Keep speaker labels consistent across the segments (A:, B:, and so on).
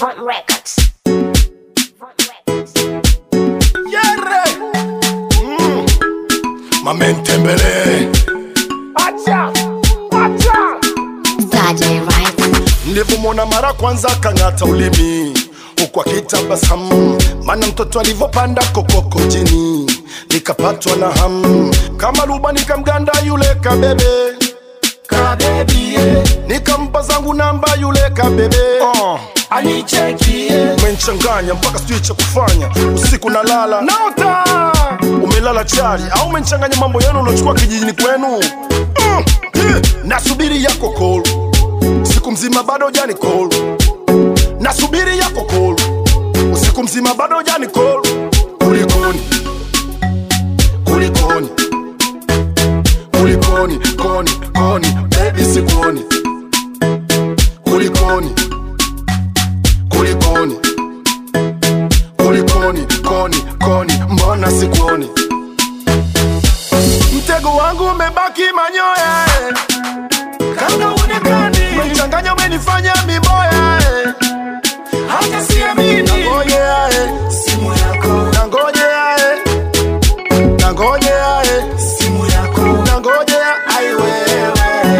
A: Front Records.
B: Yere Mamentembele
C: Acha
A: Saturday right.
B: Nilipomwona mara kwanza kangata ulimi huku akitabasamu, maana mtoto alivyopanda kokoko jini, nikapatwa na hamu kama luba, nikamganda yule kabebe nikampa zangu namba yule kabebe
C: anichekie,
B: umenichanganya mpaka sijui cha kufanya, usiku nalala naota umelala chali, au umenichanganya mambo yenu unachukua kijijini kwenu. Nasubiri yako call, usiku mzima bado hujani call. Nasubiri yako call, usiku mzima bado hujani call. Kulikoni, kulikoni, kulikoni, koni, koni, baby sikuoni. Kulikoni, kulikoni, kulikoni, koni, koni, mbona sikuoni. Mtego wangu umebaki manyoya,
C: kama unekani
B: umenichanganya, umenifanya miboya,
C: hata siamini.
B: nangojea
C: Simu yako,
B: nangojea nangojea
C: simu yako,
B: nangojea ai wewe.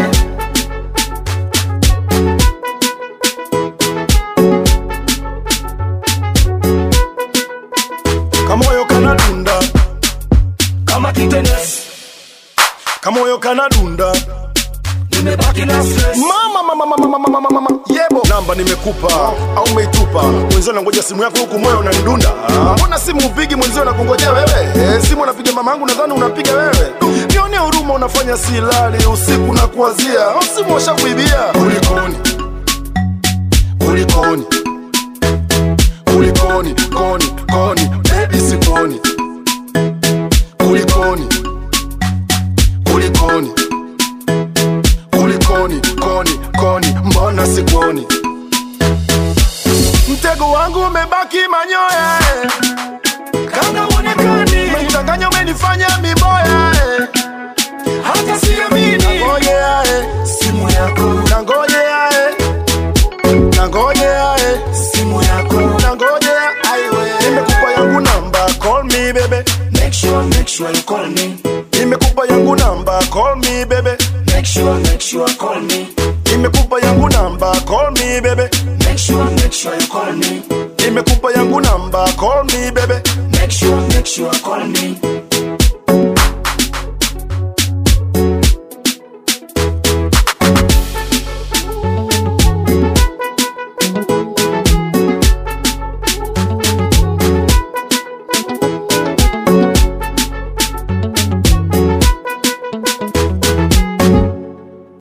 B: Kamoyo kanadunda,
C: kama kitenesi,
B: kamoyo kanadunda,
C: nimebaki na stress.
B: mama yebo, namba nimekupa au umeitupa mwenzio, nangoja simu yako huku moyo unanidunda. Mbona simu upigi mwenzio nakungojea wewe? Simu unapiga mamangu, nadhani unapiga wewe. Nione huruma, unafanya silali usiku na kuwazia, au simu washakuibia. Kulikoni, kulikoni, kulikoni, koni, koni, baby sikuoni. Kulikoni, kulikoni, kulikoni, koni, koni, mbona sikuoni. Mtego wangu umebaki manyoya,
C: Kama unekani
B: umenichanganya, umenifanya miboya,
C: hata siamini.
B: nangojea
C: Simu yako,
B: nangojea nangojea
C: simu yako,
B: nangojea aiwe. Nimekupa yangu namba, call me baby.
C: make sure you call me.
B: Nimekupa yangu namba, call me baby.
C: Make sure you call me.
B: Nimekupa yangu namba, call me baby.
C: Make sure you call me.
B: Nimekupa yangu namba, call me baby.
C: Make sure you call me.